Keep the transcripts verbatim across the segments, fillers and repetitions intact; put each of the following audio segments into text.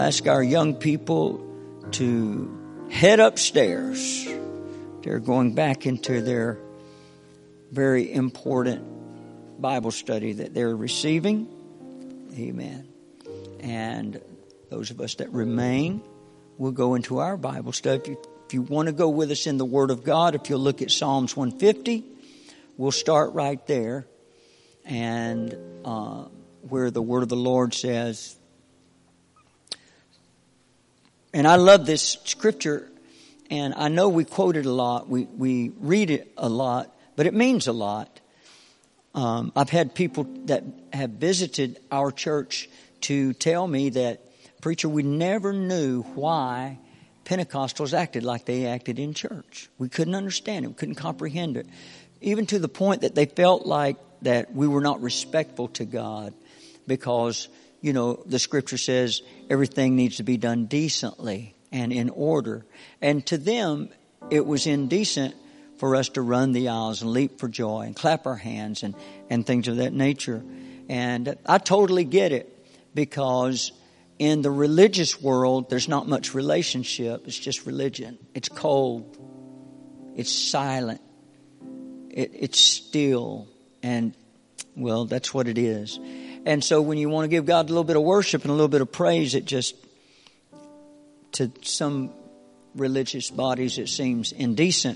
Ask our young people to head upstairs. They're going back into their very important Bible study that they're receiving. Amen. And those of us that remain will go into our Bible study. If you, if you want to go with us in the Word of God, if you'll look at Psalms one fifty, we'll start right there. And uh, where the Word of the Lord says, and I love this scripture, and I know we quote it a lot, we, we read it a lot, but it means a lot. Um, I've had people that have visited our church to tell me that, preacher, we never knew why Pentecostals acted like they acted in church. We couldn't understand it. We couldn't comprehend it. Even to the point that they felt like that we were not respectful to God because, you know, the scripture says everything needs to be done decently and in order. And to them, it was indecent for us to run the aisles and leap for joy and clap our hands and, and things of that nature. And I totally get it, because in the religious world, there's not much relationship. It's just religion. It's cold. It's silent. It, it's still. And, well, that's what it is. And so when you want to give God a little bit of worship and a little bit of praise, it just, to some religious bodies, it seems indecent.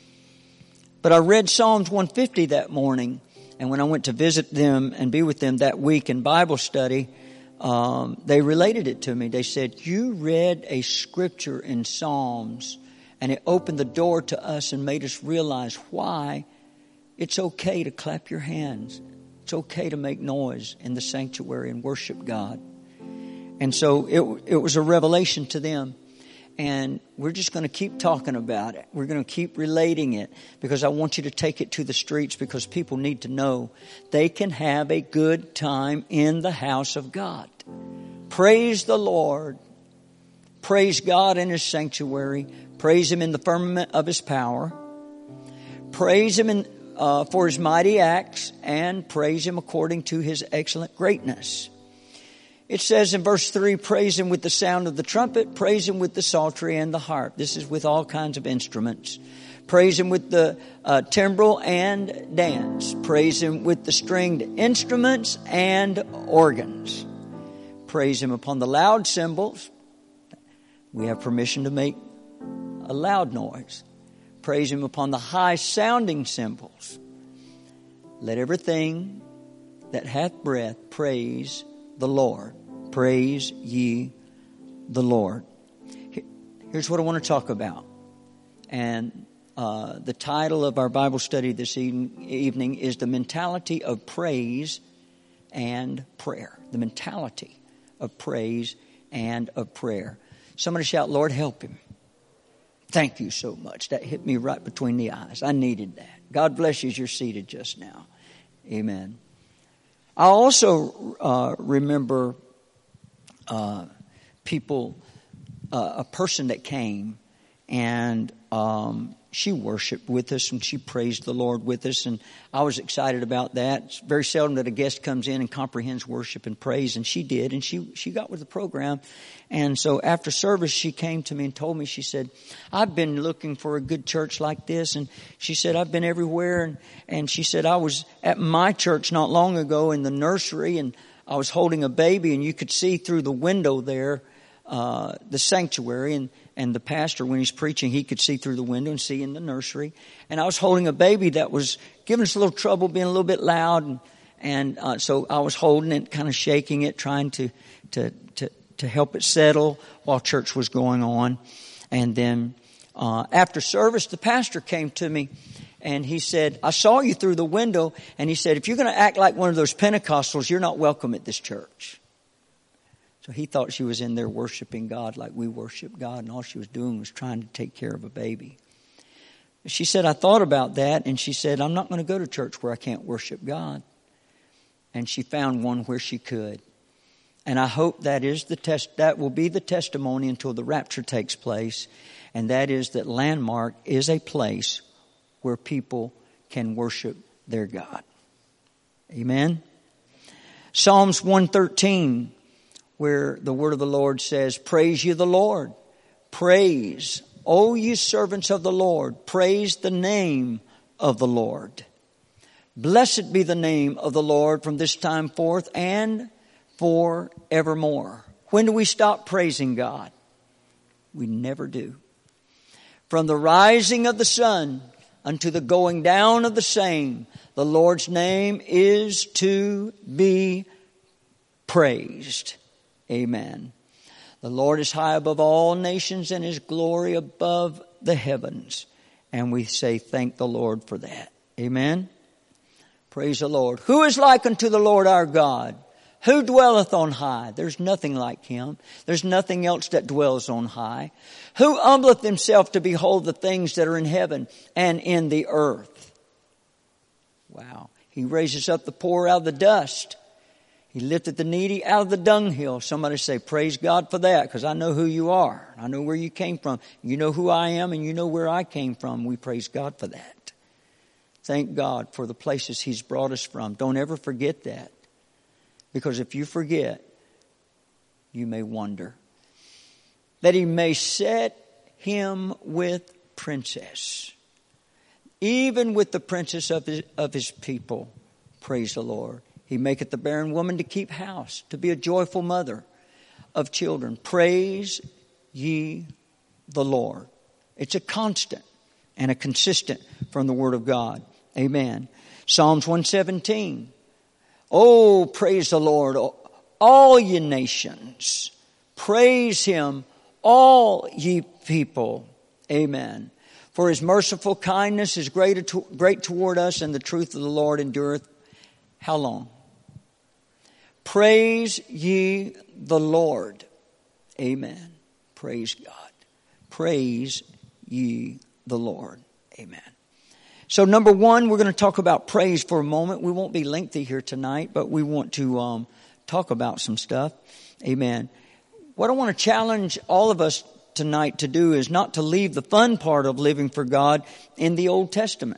But I read Psalms one fifty that morning, and when I went to visit them and be with them that week in Bible study, um, they related it to me. They said, you read a scripture in Psalms, and it opened the door to us and made us realize why it's okay to clap your hands. It's okay to make noise in the sanctuary and worship God. And so it, it was a revelation to them. And we're just going to keep talking about it. We're going to keep relating it, because I want you to take it to the streets, because people need to know they can have a good time in the house of God. Praise the Lord. Praise God in His sanctuary. Praise Him in the firmament of His power. Praise Him in, uh, for His mighty acts, and praise Him according to His excellent greatness. It says in verse three, praise Him with the sound of the trumpet, praise Him with the psaltery and the harp. This is with all kinds of instruments. Praise Him with the uh, timbrel and dance. Praise Him with the stringed instruments and organs. Praise Him upon the loud cymbals. We have permission to make a loud noise. Praise Him upon the high sounding cymbals. Let everything that hath breath praise the Lord. Praise ye the Lord. Here's what I want to talk about. And uh, the title of our Bible study this evening is the mentality of praise and prayer. The mentality of praise and of prayer. Somebody shout, Lord, help him. Thank you so much. That hit me right between the eyes. I needed that. God bless you as you're seated just now. Amen. I also uh, remember uh, people, uh, a person that came, and um, she worshiped with us and she praised the Lord with us, and I was excited about that. It's very seldom that a guest comes in and comprehends worship and praise, and she did, and she she got with the program. And so after service, she came to me and told me, she said, I've been looking for a good church like this. And she said, I've been everywhere. And, and she said, I was at my church not long ago in the nursery, and I was holding a baby, and you could see through the window there, uh, the sanctuary, and, and the pastor, when he's preaching, he could see through the window and see in the nursery. And I was holding a baby that was giving us a little trouble, being a little bit loud. And, and uh, so I was holding it, kind of shaking it, trying to, to, to, to help it settle while church was going on. And then uh, after service, the pastor came to me and he said, I saw you through the window. And he said, if you're going to act like one of those Pentecostals, you're not welcome at this church. So he thought she was in there worshiping God like we worship God, and all she was doing was trying to take care of a baby. She said, I thought about that, and she said, I'm not going to go to church where I can't worship God. And she found one where she could. And I hope that is the test, that will be the testimony until the rapture takes place. And that is that Landmark is a place where people can worship their God. Amen. Psalms one thirteen where the word of the Lord says, praise ye the Lord. Praise, O ye servants of the Lord. Praise the name of the Lord. Blessed be the name of the Lord from this time forth and forevermore. When do we stop praising God? We never do. From the rising of the sun unto the going down of the same, the Lord's name is to be praised. Amen. The Lord is high above all nations and His glory above the heavens. And we say thank the Lord for that. Amen. Praise the Lord. Who is like unto the Lord our God? Who dwelleth on high? There's nothing like Him. There's nothing else that dwells on high. Who humbleth himself to behold the things that are in heaven and in the earth? Wow. He raises up the poor out of the dust. He lifted the needy out of the dunghill. Somebody say, praise God for that, because I know who you are. I know where you came from. You know who I am and you know where I came from. We praise God for that. Thank God for the places He's brought us from. Don't ever forget that. Because if you forget, you may wonder. That He may set him with princess. Even with the princess of his, of his people. Praise the Lord. He maketh the barren woman to keep house, to be a joyful mother of children. Praise ye the Lord. It's a constant and a consistent from the Word of God. Amen. Psalms one seventeen. Oh, praise the Lord, all ye nations. Praise Him, all ye people. Amen. For His merciful kindness is great, great toward us, and the truth of the Lord endureth. How long? Praise ye the Lord. Amen. Praise God. Praise ye the Lord. Amen. So number one, we're going to talk about praise for a moment. We won't be lengthy here tonight, but we want to um, talk about some stuff. Amen. What I want to challenge all of us tonight to do is not to leave the fun part of living for God in the Old Testament.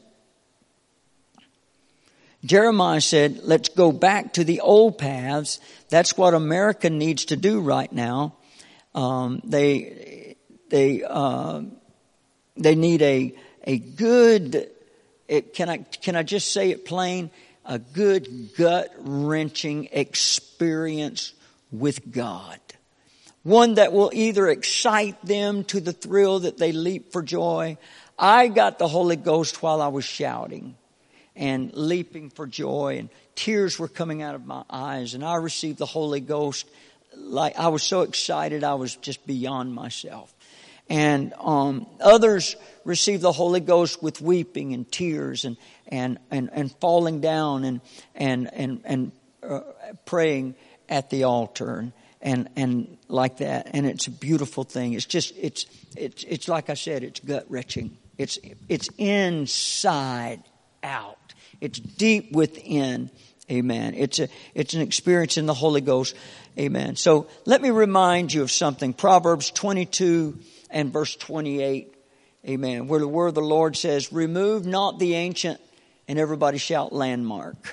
Jeremiah said, let's go back to the old paths. That's what America needs to do right now. Um, they they uh, they need a a good. It, can I can I just say it plain? A good gut-wrenching experience with God. One that will either excite them to the thrill that they leap for joy. I got the Holy Ghost while I was shouting and leaping for joy, and tears were coming out of my eyes, and I received the Holy Ghost like I was so excited I was just beyond myself. And um, others received the Holy Ghost with weeping and tears and and and, and falling down and and and and uh, praying at the altar and, and and like that. And it's a beautiful thing. It's just it's it's it's like I said. It's gut wrenching. It's it's inside out. It's deep within. Amen. It's a it's an experience in the Holy Ghost. Amen. So let me remind you of something. Proverbs twenty-two and verse twenty-eight. Amen. Where the word of the Lord says, remove not the ancient, and everybody shout landmark.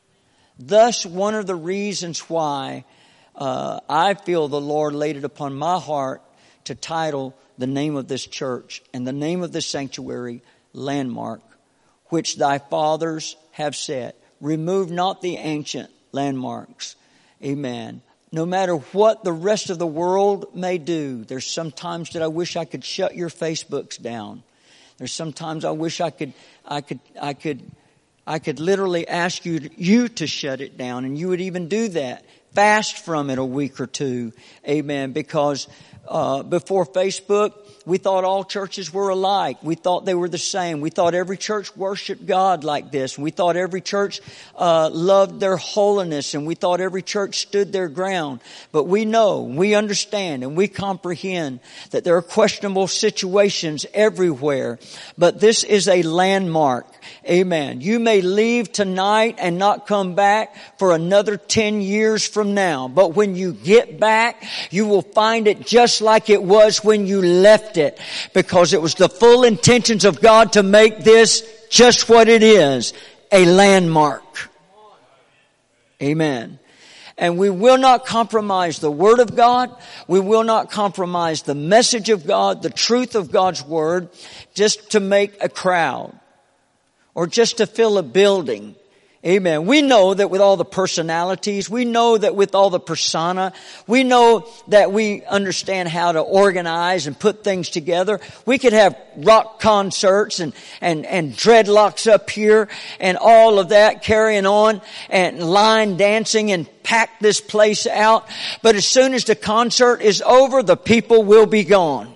Thus, one of the reasons why uh, I feel the Lord laid it upon my heart to title the name of this church and the name of this sanctuary, Landmark, which thy fathers have set. Remove not the ancient landmarks. Amen. No matter what the rest of the world may do, there's sometimes that I wish I could shut your Facebooks down. There's sometimes I wish I could, I could, I could, I could literally ask you, you to shut it down, and you would even do that. Fast from it a week or two. Amen. Because uh, before Facebook, we thought all churches were alike. We thought they were the same. We thought every church worshiped God like this. We thought every church uh, loved their holiness, and we thought every church stood their ground. But we know, we understand, and we comprehend that there are questionable situations everywhere. But this is a landmark. Amen. You may leave tonight and not come back for another ten years from now. But when you get back, you will find it just like it was when you left it. Because it was the full intentions of God to make this just what it is, a landmark. Amen. And we will not compromise the Word of God. We will not compromise the message of God, the truth of God's Word, just to make a crowd or just to fill a building. Amen. We know that with all the personalities, we know that with all the persona, we know that we understand how to organize and put things together. We could have rock concerts and, and, and dreadlocks up here and all of that carrying on and line dancing and pack this place out. But as soon as the concert is over, the people will be gone.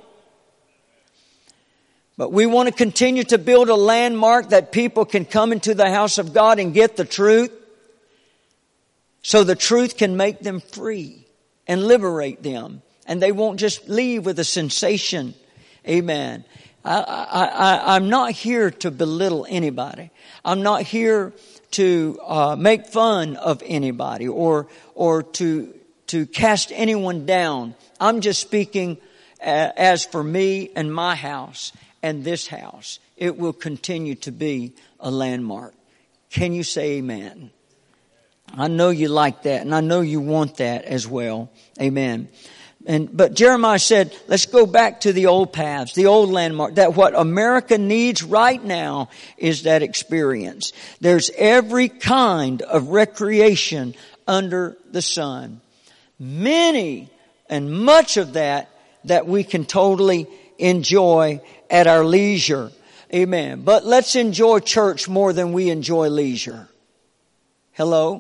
But we want to continue to build a landmark that people can come into the house of God and get the truth. So the truth can make them free and liberate them. And they won't just leave with a sensation. Amen. I, I, I, I'm not here to belittle anybody. I'm not here to uh, make fun of anybody or or to to cast anyone down. I'm just speaking uh, as for me and my house. And this house, it will continue to be a landmark. Can you say amen? I know you like that, and I know you want that as well. Amen. And but Jeremiah said, let's go back to the old paths, the old landmark. That what America needs right now is that experience. There's every kind of recreation under the sun. Many and much of that that we can totally enjoy at our leisure. Amen. But let's enjoy church more than we enjoy leisure. Hello?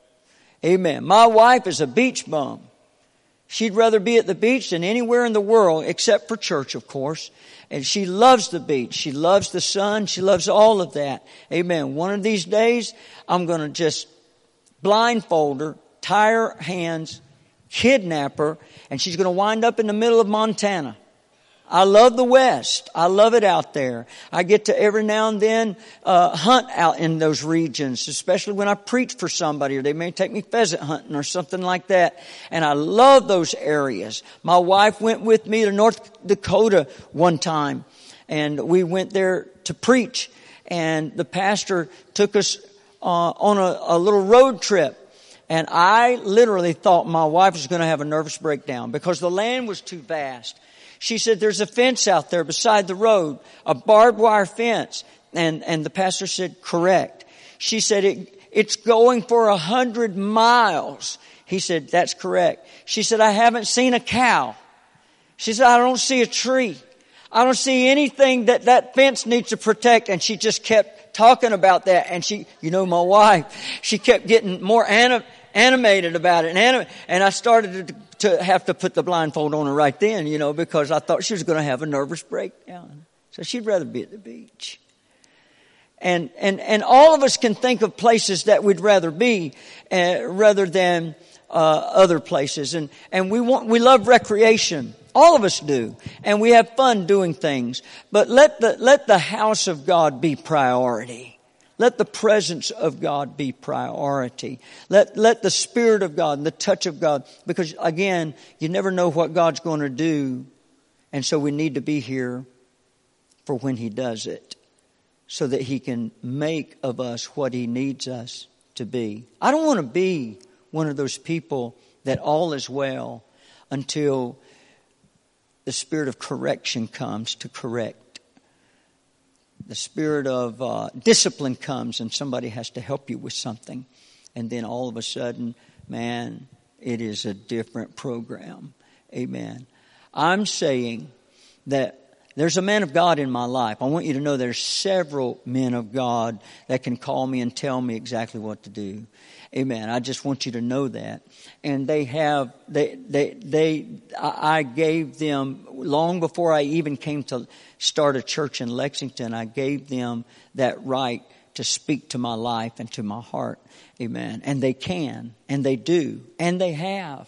Amen. My wife is a beach bum. She'd rather be at the beach than anywhere in the world except for church, of course. And she loves the beach. She loves the sun. She loves all of that. Amen. One of these days, I'm going to just blindfold her, tie her hands, kidnap her, and she's going to wind up in the middle of Montana. I love the West. I love it out there. I get to every now and then uh hunt out in those regions, especially when I preach for somebody, or they may take me pheasant hunting or something like that. And I love those areas. My wife went with me to North Dakota one time, and we went there to preach. And the pastor took us uh, on a, a little road trip. And I literally thought my wife was going to have a nervous breakdown because the land was too vast. She said, there's a fence out there beside the road, a barbed wire fence. And, and the pastor said, correct. She said, it, it's going for a hundred miles. He said, that's correct. She said, I haven't seen a cow. She said, I don't see a tree. I don't see anything that that fence needs to protect. And she just kept talking about that. And she, you know, my wife, she kept getting more anim- animated about it. And, anim- and I started to to have to put the blindfold on her right then, you know, because I thought she was going to have a nervous breakdown. So she'd rather be at the beach. And, and, and all of us can think of places that we'd rather be, uh, rather than, uh, other places. And, and we want, we love recreation. All of us do. And we have fun doing things. But let the, let the house of God be priority. Let the presence of God be priority. Let, let the Spirit of God and the touch of God, because again, you never know what God's going to do. And so we need to be here for when He does it, so that He can make of us what He needs us to be. I don't want to be one of those people that all is well until the Spirit of correction comes to correct. The spirit of uh, discipline comes and somebody has to help you with something. And then all of a sudden, man, it is a different program. Amen. I'm saying that there's a man of God in my life. I want you to know there's several men of God that can call me and tell me exactly what to do. Amen. I just want you to know that. And they have, they, they, they, I gave them, long before I even came to start a church in Lexington, I gave them that right to speak to my life and to my heart. Amen. And they can, and they do, and they have.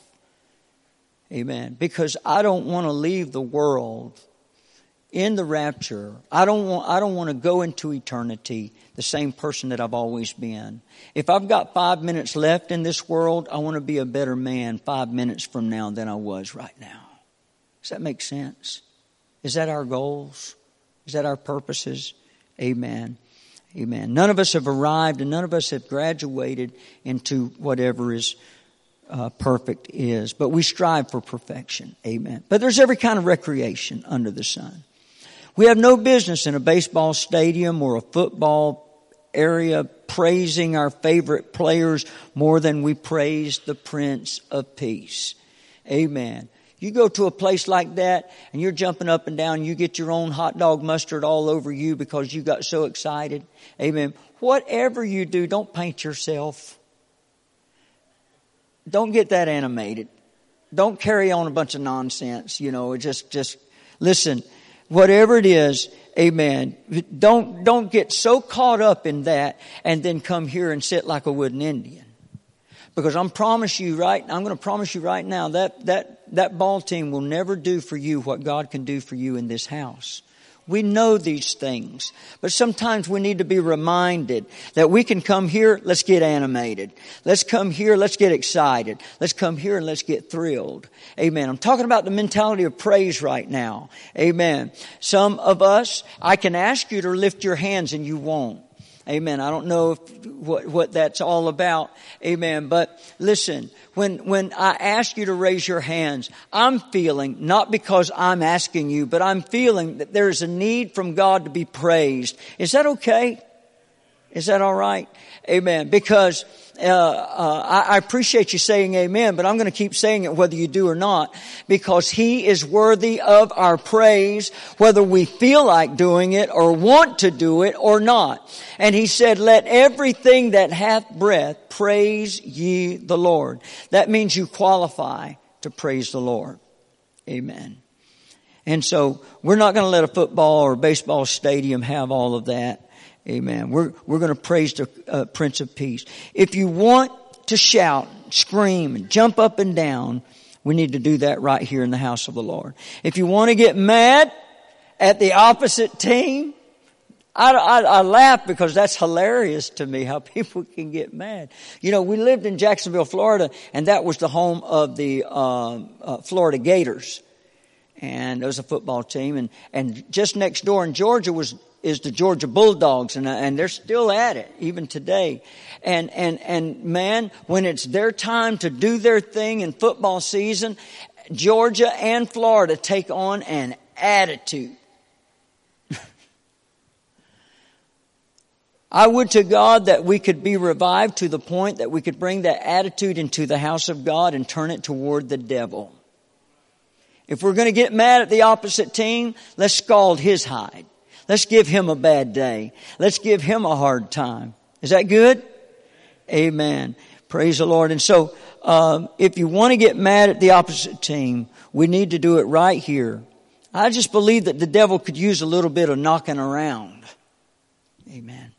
Amen. Because I don't want to leave the world in the rapture. I don't want, I don't want to go into eternity the same person that I've always been. If I've got five minutes left in this world, I want to be a better man five minutes from now than I was right now. Does that make sense? Is that our goals? Is that our purposes? Amen. Amen. None of us have arrived and none of us have graduated into whatever is uh, perfect is. But we strive for perfection. Amen. But there's every kind of recreation under the sun. We have no business in a baseball stadium or a football area praising our favorite players more than we praise the Prince of Peace. Amen. You go to a place like that and you're jumping up and down. You get your own hot dog mustard all over you because you got so excited. Amen. Whatever you do, don't paint yourself. Don't get that animated. Don't carry on a bunch of nonsense. You know, just, just listen, whatever it is, amen. Don't, don't get so caught up in that and then come here and sit like a wooden Indian. Because I'm promise you right, I'm going to promise you right now that, that, that ball team will never do for you what God can do for you in this house. We know these things, but sometimes we need to be reminded that we can come here, let's get animated. Let's come here, let's get excited. Let's come here and let's get thrilled. Amen. I'm talking about the mentality of praise right now. Amen. Some of us, I can ask you to lift your hands and you won't. Amen. I don't know if, what, what that's all about. Amen. But listen, when, when I ask you to raise your hands, I'm feeling, not because I'm asking you, but I'm feeling that there's a need from God to be praised. Is that okay? Is that all right? Amen. Because uh, uh, I, I appreciate you saying amen, but I'm going to keep saying it whether you do or not, because He is worthy of our praise, whether we feel like doing it or want to do it or not. And He said, let everything that hath breath praise ye the Lord. That means you qualify to praise the Lord. Amen. And so we're not going to let a football or baseball stadium have all of that. Amen. We're, we're going to praise the uh, Prince of Peace. If you want to shout, scream, and jump up and down, we need to do that right here in the house of the Lord. If you want to get mad at the opposite team, I, I, I laugh because that's hilarious to me how people can get mad. You know, we lived in Jacksonville, Florida, and that was the home of the uh, uh, Florida Gators. And there was a football team. And, and just next door in Georgia was is the Georgia Bulldogs, and and they're still at it even today. And and and man, when it's their time to do their thing in football season, Georgia and Florida take on an attitude. I would to God that we could be revived to the point that we could bring that attitude into the house of God and turn it toward the devil. If we're going to get mad at the opposite team, let's scald his hide. Let's give him a bad day. Let's give him a hard time. Is that good? Amen. Praise the Lord. And so, um, if you want to get mad at the opposite team, we need to do it right here. I just believe that the devil could use a little bit of knocking around. Amen.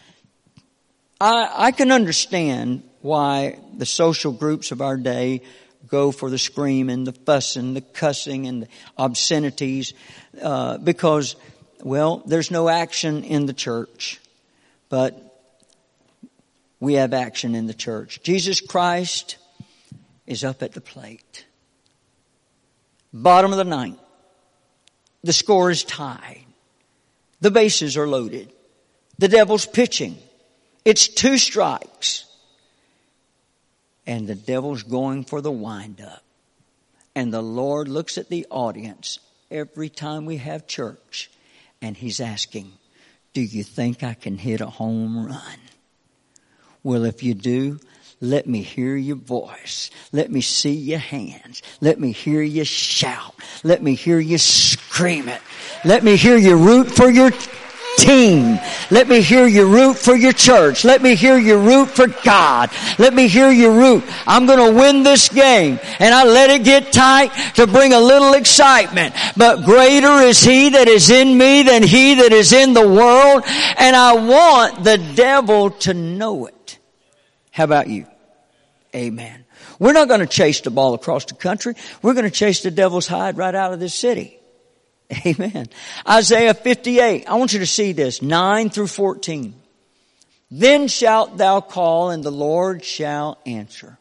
I, I can understand why the social groups of our day go for the screaming, the fussing, the cussing, and the obscenities, uh, because well, there's no action in the church, but we have action in the church. Jesus Christ is up at the plate. Bottom of the ninth. The score is tied. The bases are loaded. The devil's pitching. It's two strikes. And the devil's going for the windup. And the Lord looks at the audience every time we have church. And He's asking, do you think I can hit a home run? Well, if you do, let me hear your voice. Let me see your hands. Let me hear you shout. Let me hear you scream it. Let me hear you root for your team. Let me hear you root for your church. Let me hear you root for God. Let me hear you root. I'm going to win this game. And I let it get tight to bring a little excitement. But greater is He that is in me than he that is in the world. And I want the devil to know it. How about you? Amen. We're not going to chase the ball across the country. We're going to chase the devil's hide right out of this city. Amen. Isaiah fifty-eight. I want you to see this. nine through fourteen. Then shalt thou call, and the Lord shall answer.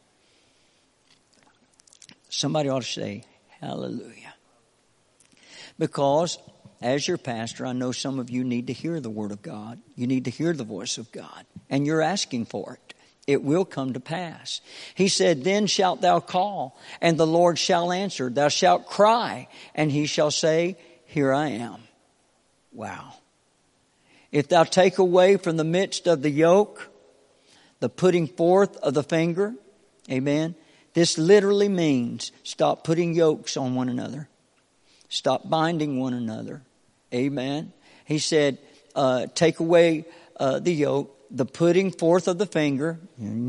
Somebody ought to say, hallelujah. Because, as your pastor, I know some of you need to hear the Word of God. You need to hear the voice of God. And you're asking for it. it will come to pass. He said, then shalt thou call, and the Lord shall answer. Thou shalt cry, and he shall say, here I am. Wow. If thou take away from the midst of the yoke, the putting forth of the finger, amen. This literally means stop putting yokes on one another. Stop binding one another. Amen. He said, uh, take away uh, the yoke, the putting forth of the finger,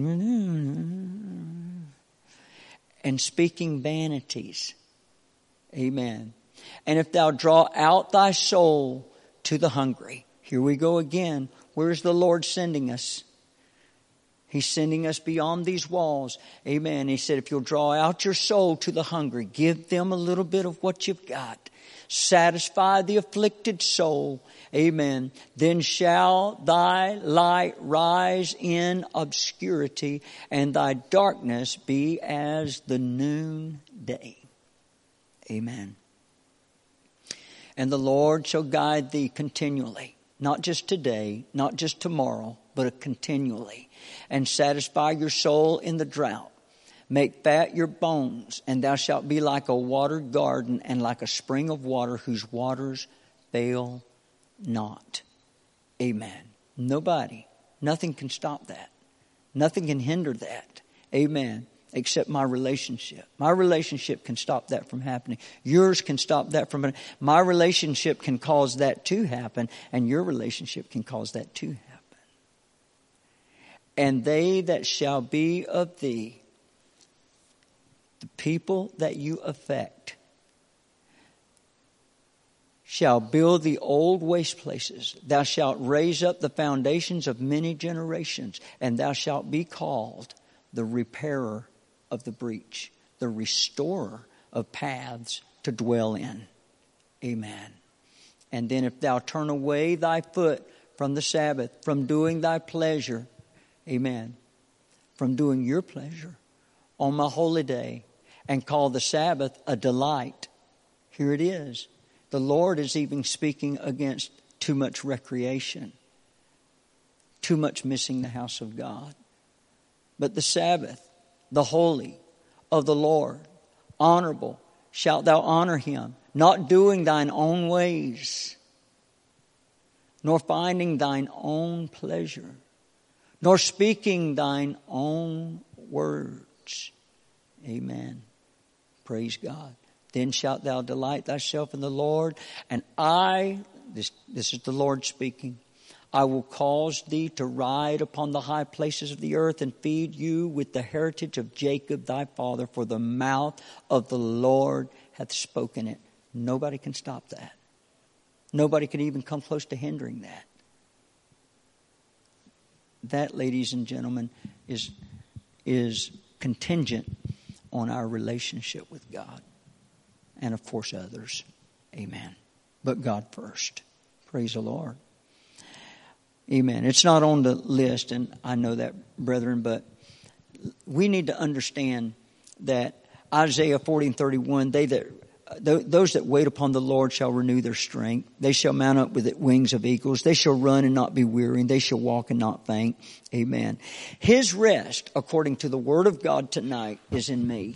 and speaking vanities. Amen. And if thou draw out thy soul to the hungry. Here we go again. Where's the Lord sending us? He's sending us beyond these walls. Amen. He said, if you'll draw out your soul to the hungry, give them a little bit of what you've got. Satisfy the afflicted soul. Amen. Then shall thy light rise in obscurity, and thy darkness be as the noonday. Amen. And the Lord shall guide thee continually, not just today, not just tomorrow, but continually, and satisfy your soul in the drought. Make fat your bones, and thou shalt be like a watered garden and like a spring of water whose waters fail not. Amen. Nobody, nothing can stop that. Nothing can hinder that. Amen. Except my relationship. My relationship can stop that from happening. Yours can stop that from happening. My relationship can cause that to happen, and your relationship can cause that to happen. And they that shall be of thee, the people that you affect, shall build the old waste places. Thou shalt raise up the foundations of many generations, and thou shalt be called the repairer of the breach, the restorer of paths to dwell in. Amen. And then if thou turn away thy foot from the Sabbath, from doing thy pleasure, amen, from doing your pleasure on my holy day, and call the Sabbath a delight. Here it is. The Lord is even speaking against too much recreation, too much missing the house of God. But the Sabbath, the holy of the Lord, honorable, shalt thou honor him, not doing thine own ways, nor finding thine own pleasure, nor speaking thine own words. Amen. Praise God. Then shalt thou delight thyself in the Lord, and I, this, this is the Lord speaking, I will cause thee to ride upon the high places of the earth and feed you with the heritage of Jacob thy father, for the mouth of the Lord hath spoken it. Nobody can stop that. Nobody can even come close to hindering that. That, ladies and gentlemen, is, is contingent on our relationship with God. And of course others. Amen. But God first. Praise the Lord. Amen. It's not on the list, and I know that, brethren, but we need to understand that Isaiah forty and thirty-one, they that those that wait upon the Lord shall renew their strength. They shall mount up with wings of eagles. They shall run and not be weary, and they shall walk and not faint. Amen. His rest, according to the word of God tonight, is in me.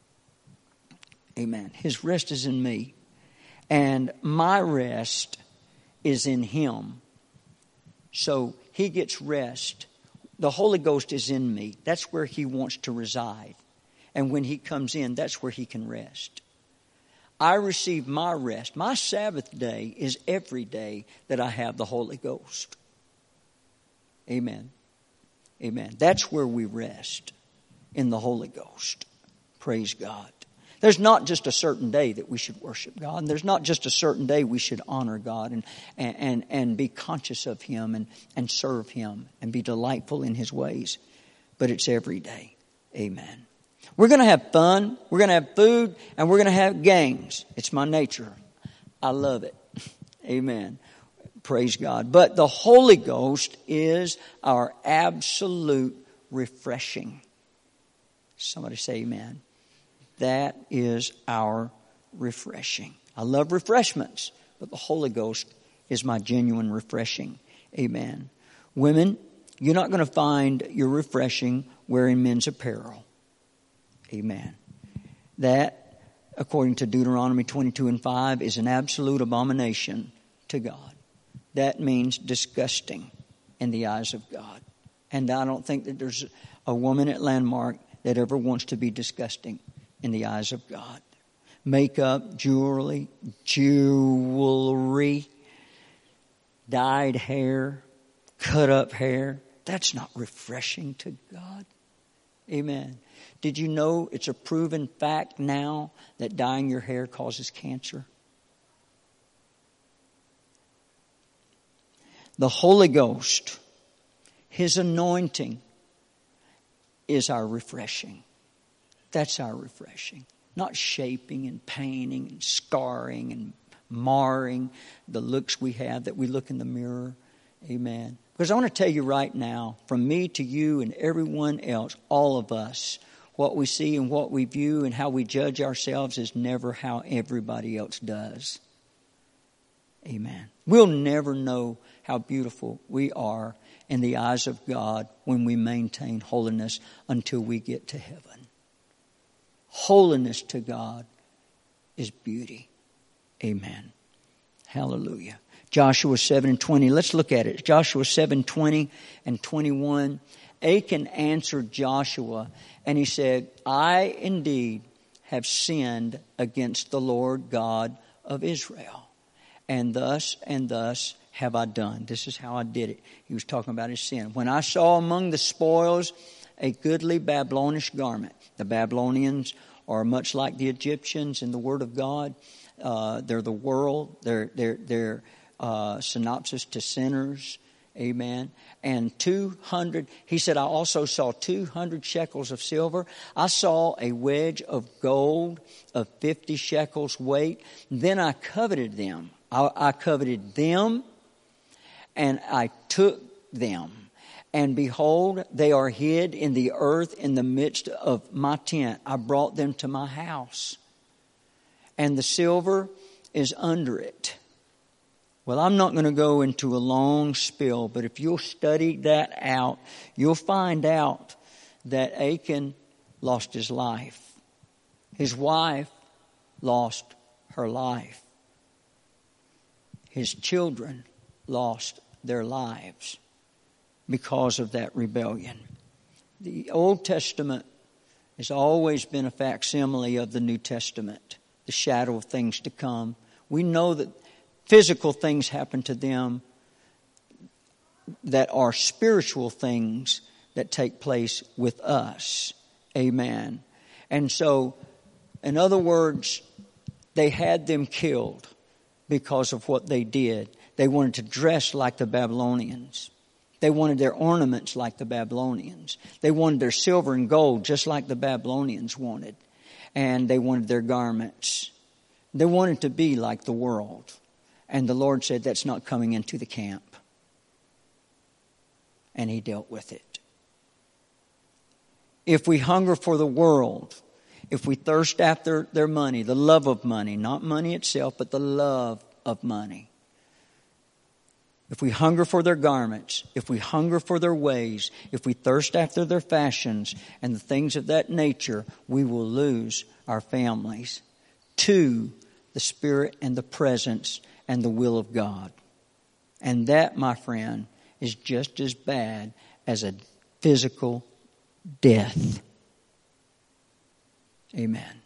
Amen. His rest is in me. And my rest is in him. So he gets rest. The Holy Ghost is in me. That's where he wants to reside. And when he comes in, that's where he can rest. I receive my rest. My Sabbath day is every day that I have the Holy Ghost. Amen. Amen. That's where we rest, in the Holy Ghost. Praise God. There's not just a certain day that we should worship God. And there's not just a certain day we should honor God and, and, and be conscious of him and, and serve him and be delightful in his ways. But it's every day. Amen. We're going to have fun. We're going to have food. And we're going to have games. It's my nature. I love it. Amen. Praise God. But the Holy Ghost is our absolute refreshing. Somebody say amen. That is our refreshing. I love refreshments, but the Holy Ghost is my genuine refreshing. Amen. Women, You're not going to find your refreshing wearing men's apparel. Amen. That, according to Deuteronomy twenty-two and five, is an absolute abomination to God. That means disgusting in the eyes of God. And I don't think that there's a woman at Landmark that ever wants to be disgusting in the eyes of God. Makeup, jewelry, jewelry, dyed hair, cut up hair. That's not refreshing to God. Amen. Did you know it's a proven fact now that dyeing your hair causes cancer? The Holy Ghost, His anointing, is our refreshing. That's our refreshing. Not shaping and painting and scarring and marring the looks we have that we look in the mirror. Amen. Because I want to tell you right now, from me to you and everyone else, all of us, what we see and what we view and how we judge ourselves is never how everybody else does. Amen. We'll never know how beautiful we are in the eyes of God when we maintain holiness until we get to heaven. Holiness to God is beauty. Amen. Hallelujah. Joshua seven and twenty. Let's look at it. Joshua seven, twenty and twenty-one. Achan answered Joshua and he said, I indeed have sinned against the Lord God of Israel. And thus and thus have I done. This is how I did it. He was talking about his sin. When I saw among the spoils a goodly Babylonish garment. The Babylonians are much like the Egyptians in the Word of God. Uh, they're the world. They're they're they're uh, synopsis to sinners. Amen. And two hundred, he said, I also saw two hundred shekels of silver. I saw a wedge of gold of fifty shekels weight. Then I coveted them. I, I coveted them and I took them. And behold, they are hid in the earth in the midst of my tent. I brought them to my house. And the silver is under it. Well, I'm not going to go into a long spill, but if you'll study that out, you'll find out that Achan lost his life. His wife lost her life. His children lost their lives because of that rebellion. The Old Testament has always been a facsimile of the New Testament, the shadow of things to come. We know that physical things happen to them that are spiritual things that take place with us. Amen. And so, in other words, they had them killed because of what they did. They wanted to dress like the Babylonians. They wanted their ornaments like the Babylonians. They wanted their silver and gold just like the Babylonians wanted. And they wanted their garments. They wanted to be like the world. And the Lord said, that's not coming into the camp. And He dealt with it. If we hunger for the world, if we thirst after their money, the love of money, not money itself, but the love of money. If we hunger for their garments, if we hunger for their ways, if we thirst after their fashions and the things of that nature, we will lose our families to the Spirit and the presence and the will of God. And that, my friend, is just as bad as a physical death. Amen.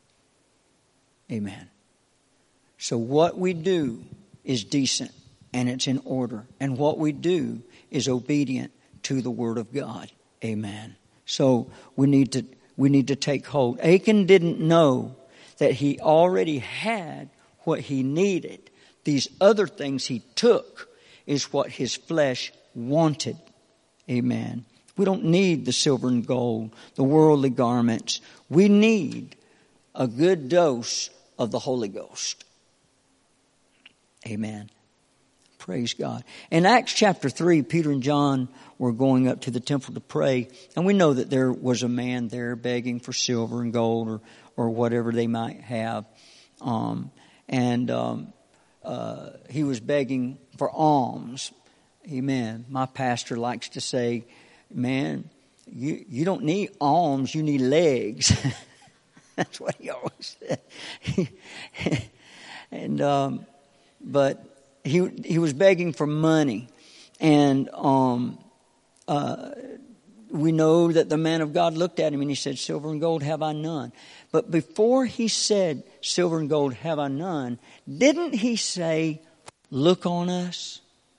Amen. So what we do is decent and it's in order. And what we do is obedient to the Word of God. Amen. So we need to we need to take hold. Achan didn't know that he already had what he needed. These other things he took is what his flesh wanted. Amen. We don't need the silver and gold, the worldly garments. We need a good dose of the Holy Ghost. Amen. Praise God. In Acts chapter three, Peter and John were going up to the temple to pray. And we know that there was a man there begging for silver and gold or, or whatever they might have. Um, and um, uh, he was begging for alms. Amen. My pastor likes to say, man, you, you don't need arms, you need legs. That's what he always said. and um, but he he was begging for money, and um, uh, we know that the man of God looked at him and he said, "Silver and gold have I none." But before he said, "Silver and gold have I none," didn't he say, "Look on us"?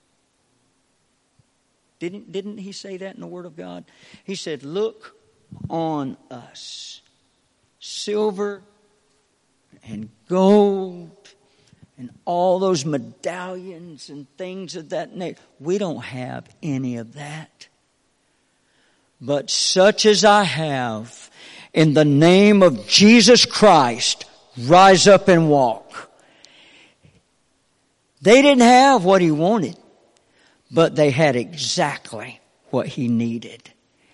Didn't, didn't he say that in the Word of God? He said, "Look on us. Silver and gold and all those medallions and things of that nature. We don't have any of that. But such as I have, in the name of Jesus Christ, rise up and walk." They didn't have what he wanted, but they had exactly what he needed.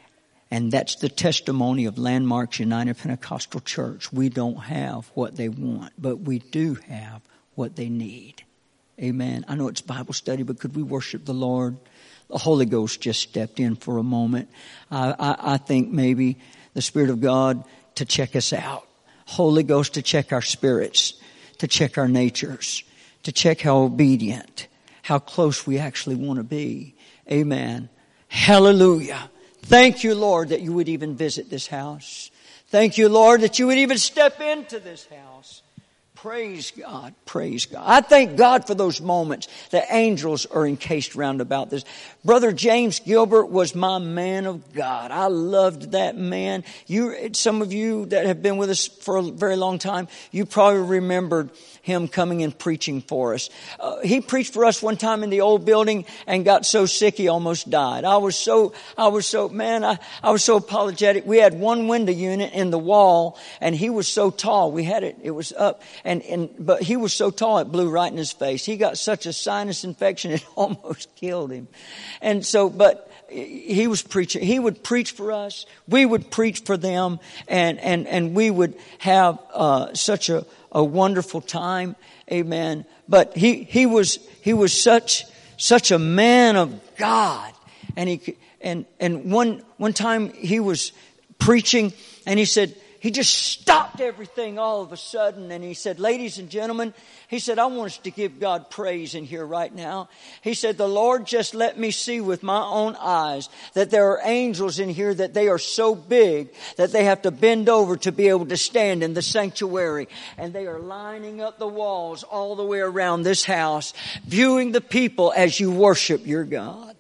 And that's the testimony of Landmarks United Pentecostal Church. We don't have what they want, but we do have what they need. Amen. I know it's Bible study, but could we worship the Lord? The Holy Ghost just stepped in for a moment. I, I, I think maybe the Spirit of God to check us out. Holy Ghost to check our spirits, to check our natures, to check how obedient, how close we actually want to be. Amen. Hallelujah. Thank you, Lord, that you would even visit this house. Thank you, Lord, that you would even step into this house. Praise God. Praise God. I thank God for those moments. The angels are encased round about this. Brother James Gilbert was my man of God. I loved that man. You, some of you that have been with us for a very long time, you probably remembered him coming and preaching for us. Uh, he preached for us one time in the old building and got so sick he almost died. I was so, I was so, man, I, I was so apologetic. We had one window unit in the wall and he was so tall. We had it, it was up and, and, but he was so tall it blew right in his face. He got such a sinus infection it almost killed him. And so, but he was preaching. He would preach for us. We would preach for them and, and, and we would have, uh, such a, a wonderful time. Amen. But he, he was, he was such, such a man of God. And he, and, and one, one time he was preaching and he said, he just stopped everything all of a sudden and he said, "Ladies and gentlemen," he said, "I want us to give God praise in here right now." He said, "The Lord just let me see with my own eyes that there are angels in here that they are so big that they have to bend over to be able to stand in the sanctuary. And they are lining up the walls all the way around this house, viewing the people as you worship your God."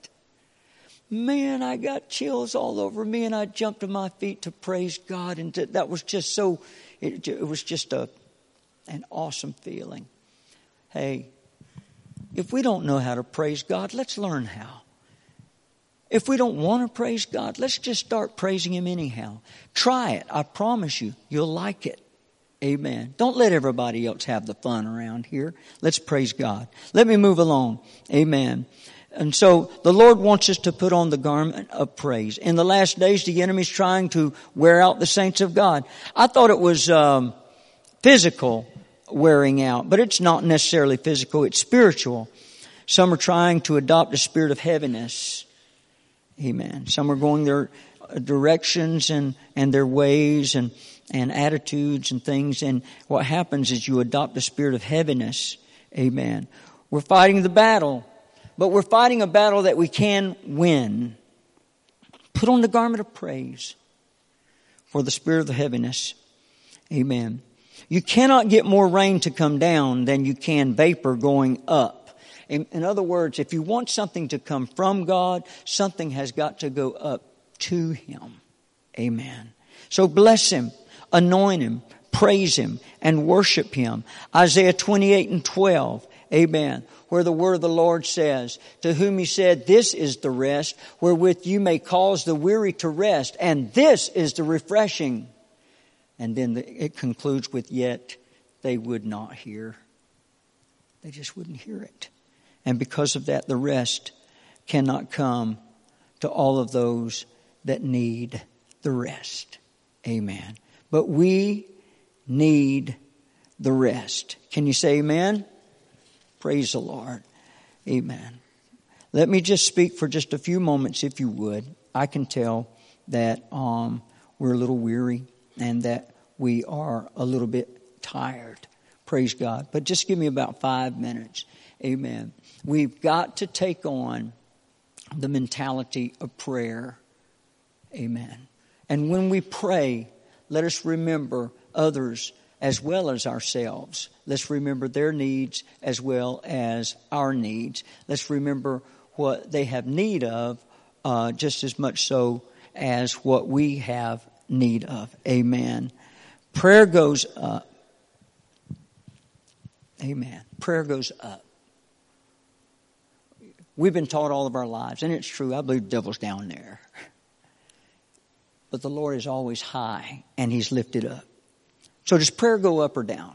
Man, I got chills all over me and I jumped to my feet to praise God. And to, that was just so, it, it was just a, an awesome feeling. Hey, if we don't know how to praise God, let's learn how. If we don't want to praise God, let's just start praising Him anyhow. Try it. I promise you, you'll like it. Amen. Don't let everybody else have the fun around here. Let's praise God. Let me move along. Amen. And so the Lord wants us to put on the garment of praise. In the last days, the enemy's trying to wear out the saints of God. I thought it was um, physical wearing out, but it's not necessarily physical. It's spiritual. Some are trying to adopt a spirit of heaviness. Amen. Some are going their directions and, and their ways and, and attitudes and things. And what happens is you adopt a spirit of heaviness. Amen. We're fighting the battle. But we're fighting a battle that we can win. Put on the garment of praise for the spirit of the heaviness. Amen. You cannot get more rain to come down than you can vapor going up. In, in other words, if you want something to come from God, something has got to go up to Him. Amen. So bless Him, anoint Him, praise Him, and worship Him. Isaiah twenty-eight and twelve. Amen. Where the word of the Lord says, "To whom He said, this is the rest, wherewith you may cause the weary to rest. And this is the refreshing." And then the, it concludes with, "Yet they would not hear." They just wouldn't hear it. And because of that, the rest cannot come to all of those that need the rest. Amen. But we need the rest. Can you say amen? Praise the Lord. Amen. Let me just speak for just a few moments, if you would. I can tell that um, we're a little weary and that we are a little bit tired. Praise God. But just give me about five minutes. Amen. We've got to take on the mentality of prayer. Amen. And when we pray, let us remember others as well as ourselves. Let's remember their needs as well as our needs. Let's remember what they have need of, uh, just as much so as what we have need of. Amen. Prayer goes up. Amen. Prayer goes up. We've been taught all of our lives, and it's true, I believe the devil's down there. But the Lord is always high, and He's lifted up. So does prayer go up or down?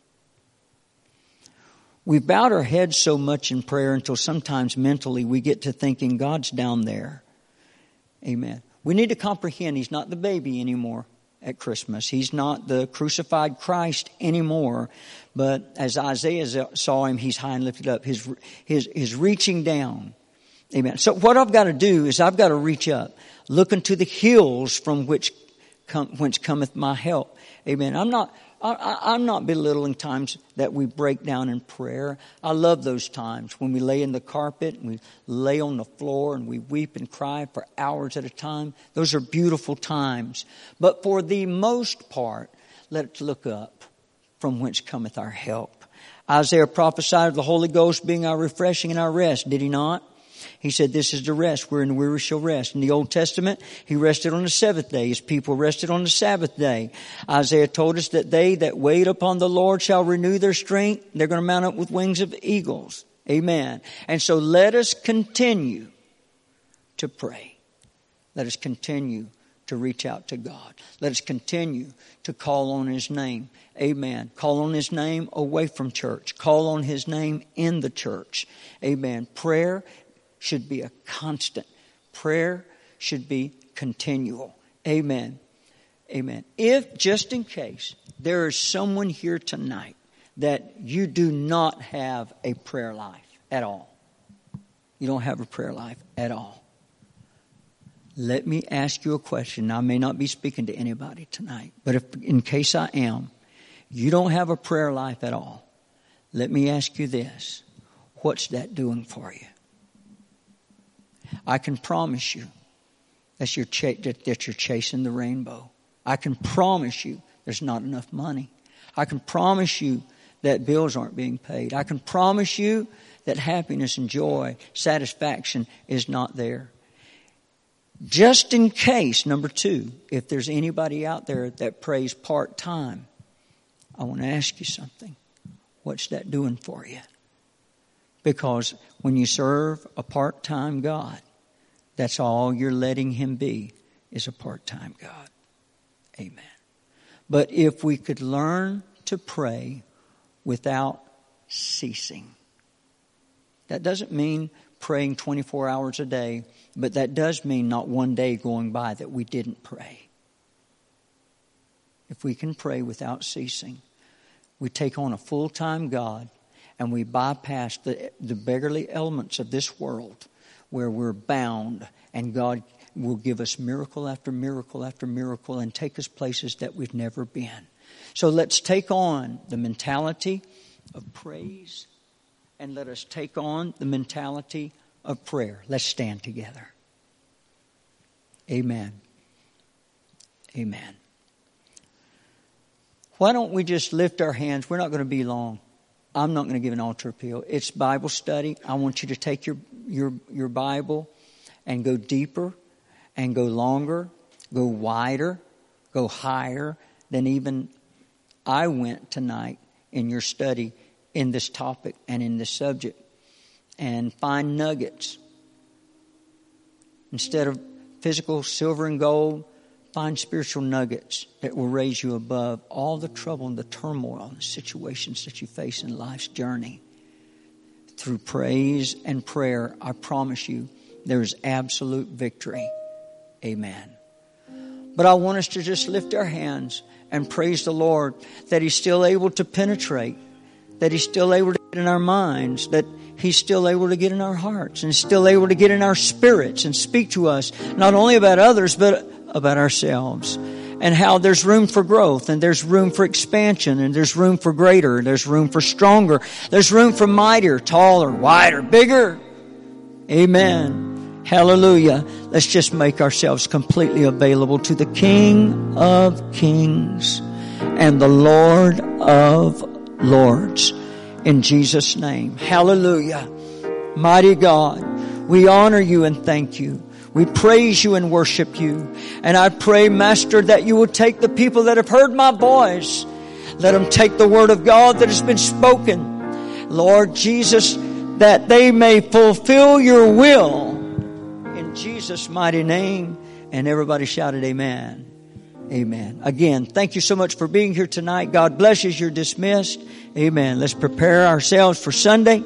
We've bowed our heads so much in prayer until sometimes mentally we get to thinking God's down there. Amen. We need to comprehend He's not the baby anymore at Christmas. He's not the crucified Christ anymore. But as Isaiah saw Him, He's high and lifted up. His, his, his reaching down. Amen. So what I've got to do is I've got to reach up. Look unto the hills from which come, whence cometh my help. Amen. I'm not, I, I'm not belittling times that we break down in prayer. I love those times when we lay in the carpet and we lay on the floor and we weep and cry for hours at a time. Those are beautiful times. But for the most part, let's look up from whence cometh our help. Isaiah prophesied of the Holy Ghost being our refreshing and our rest. Did he not? He said, this is the rest wherein the weary shall rest. In the Old Testament, He rested on the seventh day. His people rested on the Sabbath day. Isaiah told us that they that wait upon the Lord shall renew their strength. They're going to mount up with wings of eagles. Amen. And so let us continue to pray. Let us continue to reach out to God. Let us continue to call on His name. Amen. Call on His name away from church. Call on His name in the church. Amen. Prayer should be a constant. Prayer should be continual. Amen. Amen. If, just in case, there is someone here tonight that you do not have a prayer life at all. You don't have a prayer life at all. Let me ask you a question. I may not be speaking to anybody tonight, but if, in case I am, you don't have a prayer life at all. Let me ask you this. What's that doing for you? I can promise you that you're, ch- that, that you're chasing the rainbow. I can promise you there's not enough money. I can promise you that bills aren't being paid. I can promise you that happiness and joy, satisfaction is not there. Just in case, number two, if there's anybody out there that prays part-time, I want to ask you something. What's that doing for you? Because when you serve a part-time God, that's all you're letting Him be, is a part-time God. Amen. But if we could learn to pray without ceasing. That doesn't mean praying twenty-four hours a day, but that does mean not one day going by that we didn't pray. If we can pray without ceasing, we take on a full-time God and we bypass the, the beggarly elements of this world where we're bound, and God will give us miracle after miracle after miracle and take us places that we've never been. So let's take on the mentality of praise, and let us take on the mentality of prayer. Let's stand together. Amen. Amen. Why don't we just lift our hands? We're not going to be long. I'm not going to give an altar appeal. It's Bible study. I want you to take your, your, your Bible and go deeper and go longer, go wider, go higher than even I went tonight in your study in this topic and in this subject, and find nuggets. Instead of physical silver and gold, find spiritual nuggets that will raise you above all the trouble and the turmoil and the situations that you face in life's journey. Through praise and prayer, I promise you, there is absolute victory. Amen. But I want us to just lift our hands and praise the Lord that He's still able to penetrate, that He's still able to get in our minds, that He's still able to get in our hearts and still able to get in our spirits and speak to us, not only about others, but about ourselves. And how there's room for growth, and there's room for expansion, and there's room for greater, and there's room for stronger. There's room for mightier, taller, wider, bigger. Amen. Hallelujah. Let's just make ourselves completely available to the King of Kings and the Lord of Lords. In Jesus' name. Hallelujah. Mighty God, we honor you and thank you. We praise you and worship you. And I pray, Master, that you will take the people that have heard my voice. Let them take the word of God that has been spoken. Lord Jesus, that they may fulfill your will. In Jesus' mighty name. And everybody shouted amen. Amen. Again, thank you so much for being here tonight. God bless you. You're dismissed. Amen. Let's prepare ourselves for Sunday.